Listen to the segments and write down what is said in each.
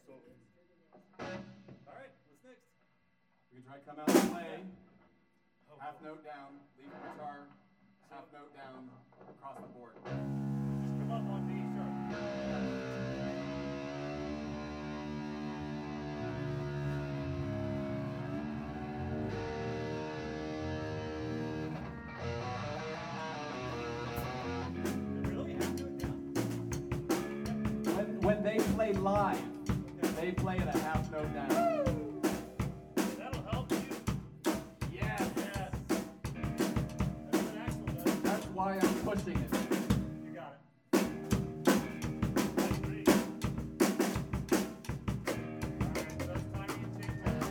So. All right, what's next? We can try come out and play. Half note down, lead guitar, half note down, across the board. Just come up on D sharp. When they play live, they play at a half note down. That'll help you. Yes. Yes. That's what Axel does. That's why I'm pushing it. You got it. I agree. Alright, so it's time you take that.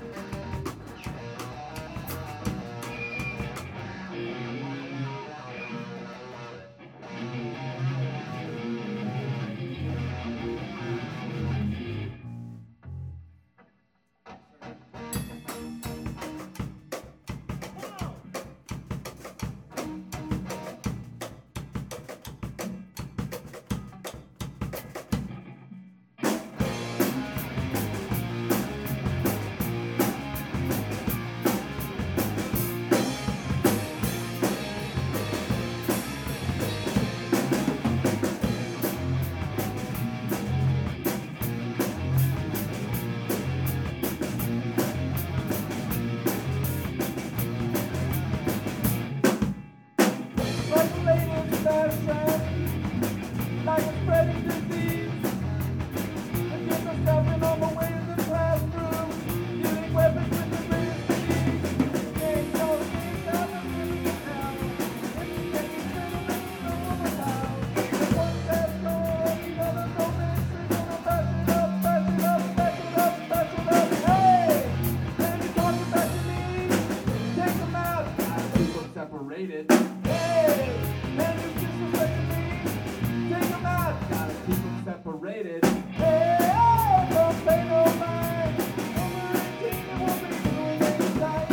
Separated. Hey, man, you disrespecting me. Take them out. Gotta keep them separated. Hey, don't pay no mind. Over 18, it won't be doing inside.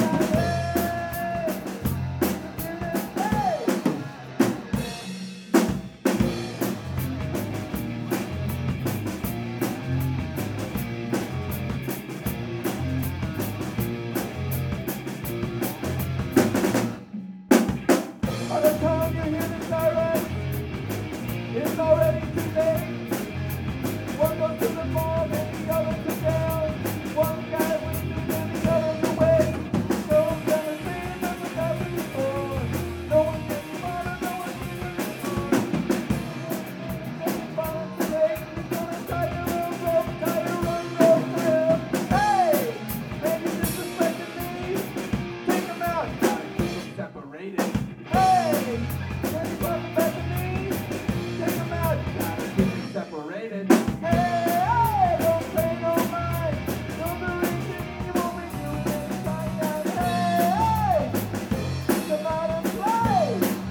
Hey, by the time you hear the siren, it's already too late. One goes to the mall and the other to jail. One guy wins and the other's away. No one's ever seen nothing happened before. No one gets smarter, no one gets anymore. Any violence today, he's gonna tie your own rope, tie your own rope to him. Hey, man, you disrespecting me. Take him out, gotta keep them separated. Hey, can you come back to me? Take them out, gotta keep them separated. Hey, don't pay no mind. Don't do anything you won't be doing inside that. Hey, come out and play.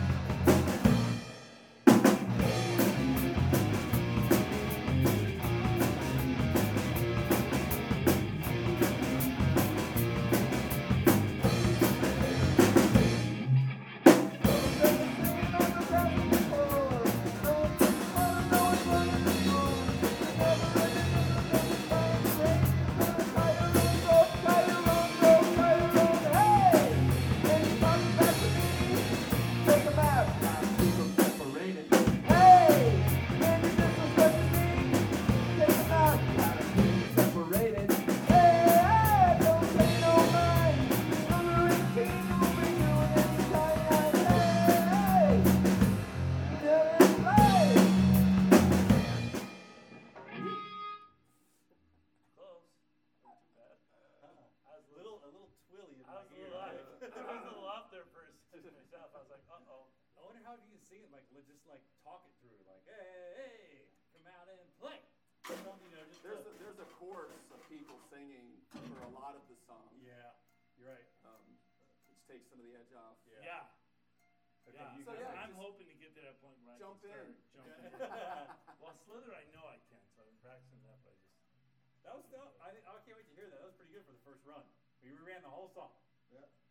Close. Not too bad. I was a little twilly in my ear. I was a little off there for a second myself. I was like, uh-oh. I wonder how you can sing it, like, just like talk it through, like, hey, come out and play. You know, just There's a chorus of people singing for a lot of the songs. Yeah, you're right. Which takes some of the edge off. Yeah. Okay, Yeah. So yeah, I'm just hoping to get to that point where I jump can in. start jumping. Well, Slither, I know I can, so I've been practicing that, but That was still, I can't wait to hear that. That was pretty good for the first run. We ran the whole song. Yeah.